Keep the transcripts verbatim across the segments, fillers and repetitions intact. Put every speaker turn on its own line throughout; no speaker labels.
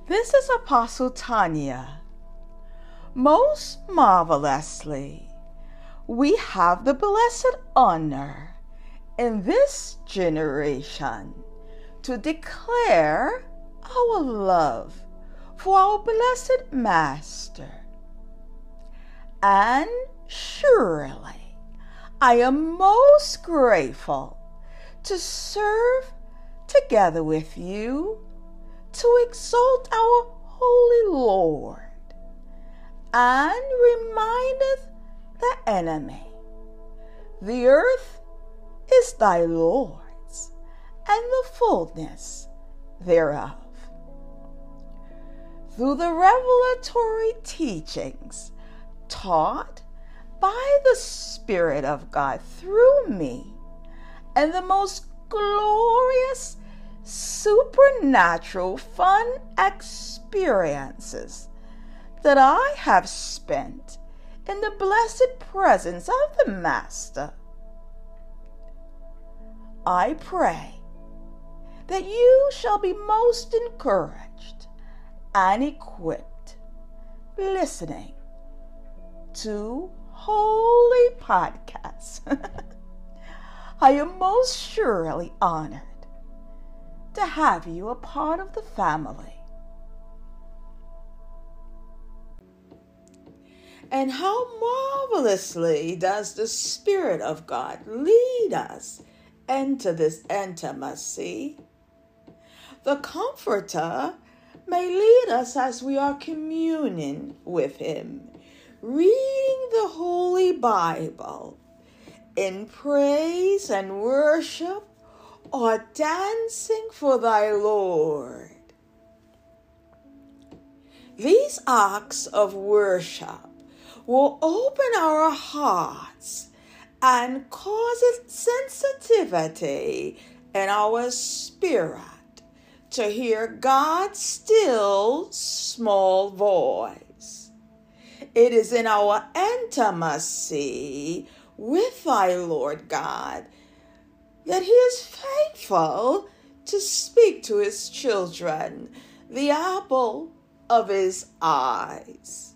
This is Apostle Tanya. Most marvelously, we have the blessed honor in this generation to declare our love for our blessed Master. And surely, I am most grateful to serve together with you to exalt our Holy Lord, and remindeth the enemy, the earth is thy Lord's, and the fullness thereof. Through the revelatory teachings taught by the Spirit of God through me, and the most glorious supernatural fun experiences that I have spent in the blessed presence of the Master, I pray that you shall be most encouraged and equipped listening to holy podcasts. I am most surely honored to have you a part of the family. And how marvelously does the Spirit of God lead us into this intimacy. The Comforter may lead us as we are communing with Him, reading the Holy Bible in praise and worship, or dancing for thy Lord. These acts of worship will open our hearts and cause sensitivity in our spirit to hear God's still small voice. It is in our intimacy with thy Lord God that He is faithful to speak to His children, the apple of His eyes.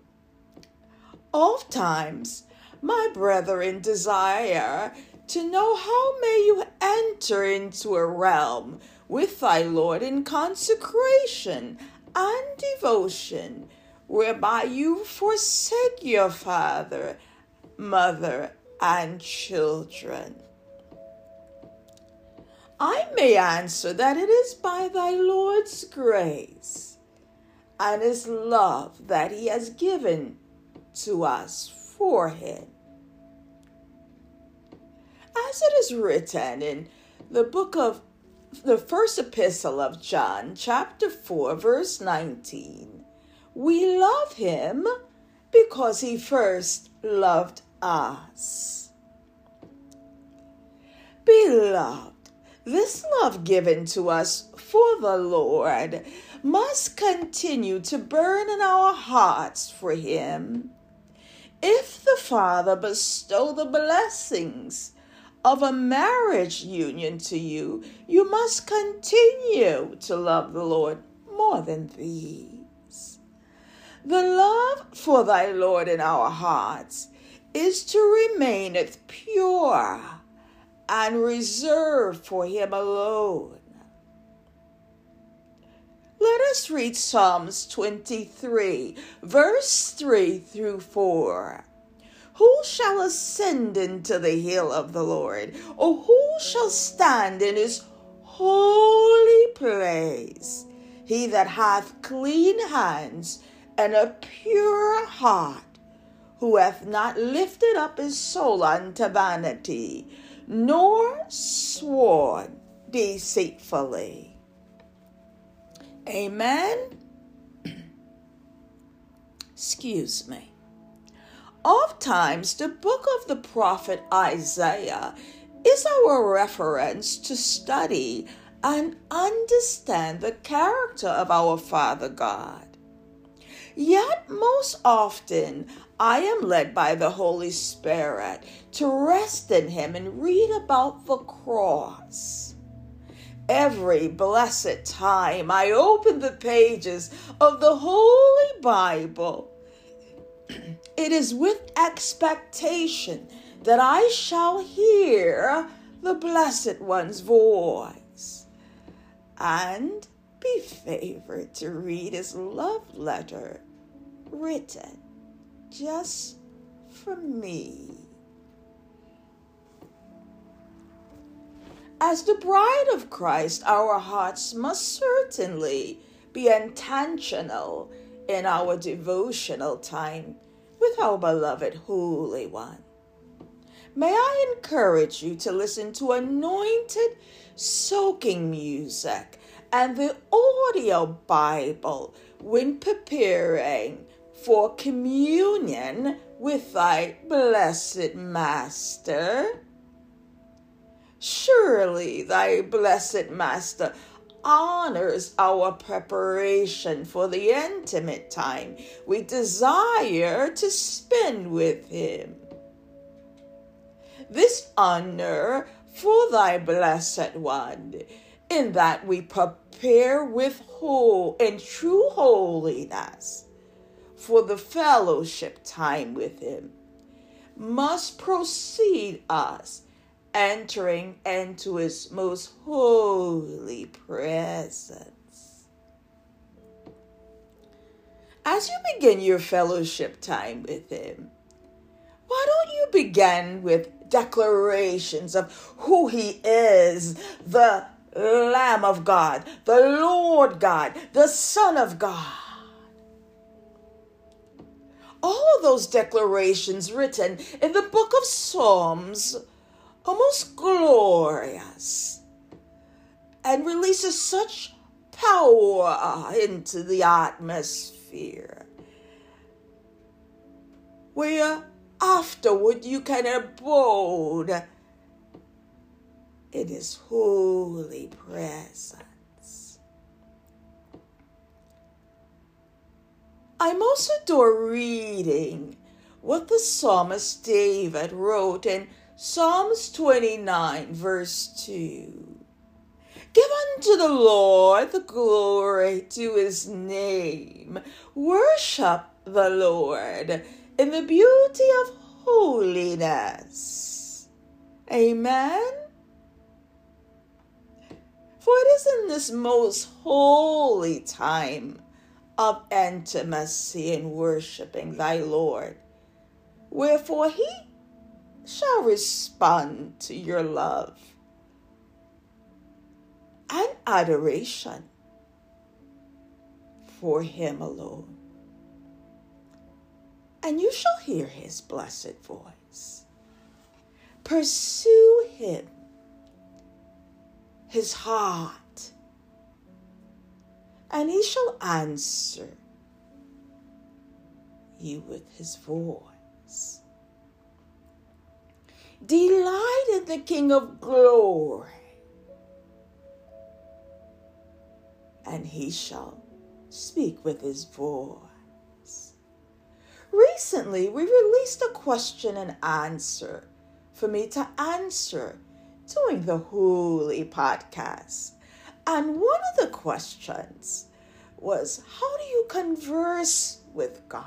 Oftentimes, my brethren desire to know how may you enter into a realm with thy Lord in consecration and devotion, whereby you forsake your father, mother, and children. I may answer that it is by thy Lord's grace and His love that He has given to us for Him. As it is written in the book of the first epistle of John, chapter four, verse nineteen, we love Him because He first loved us. Beloved, this love given to us for the Lord must continue to burn in our hearts for Him. If the Father bestow the blessings of a marriage union to you, you must continue to love the Lord more than these. The love for thy Lord in our hearts is to remain pure and reserved for Him alone. Let us read Psalms twenty-three, verse three through four. Who shall ascend into the hill of the Lord? Or who shall stand in His holy place? He that hath clean hands and a pure heart, who hath not lifted up his soul unto vanity, nor sworn deceitfully. Amen. Excuse me. Oftentimes, the book of the prophet Isaiah is our reference to study and understand the character of our Father God. Yet most often, I am led by the Holy Spirit to rest in Him and read about the cross. Every blessed time I open the pages of the Holy Bible, it is with expectation that I shall hear the Blessed One's voice and be favored to read his love letter written just for me. As the bride of Christ, our hearts must certainly be intentional in our devotional time with our beloved Holy One. May I encourage you to listen to anointed, soaking music and the audio Bible when preparing for communion with thy blessed Master. Surely thy blessed Master honors our preparation for the intimate time we desire to spend with him. This honor for thy blessed one, in that we prepare with whole and true holiness for the fellowship time with him, must precede us entering into his most holy presence. As you begin your fellowship time with him, why don't you begin with declarations of who he is, the Lamb of God, the Lord God, the Son of God. All of those declarations written in the book of Psalms are most glorious and releases such power into the atmosphere, where afterward you can abode in his holy presence. I most adore reading what the psalmist David wrote in Psalms twenty-nine, verse two. Give unto the Lord the glory to his name. Worship the Lord in the beauty of holiness. Amen. For it is in this most holy time of intimacy and worshiping thy Lord, wherefore he shall respond to your love and adoration for him alone. And you shall hear his blessed voice. Pursue him, his heart, and he shall answer you with his voice. Delight in the King of glory, and he shall speak with his voice. Recently, we released a question and answer for me to answer during the Holy Podcast. And one of the questions was, how do you converse with God?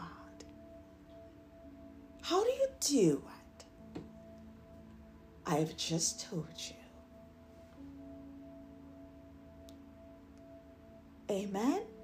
How do you do it? I have just told you. Amen.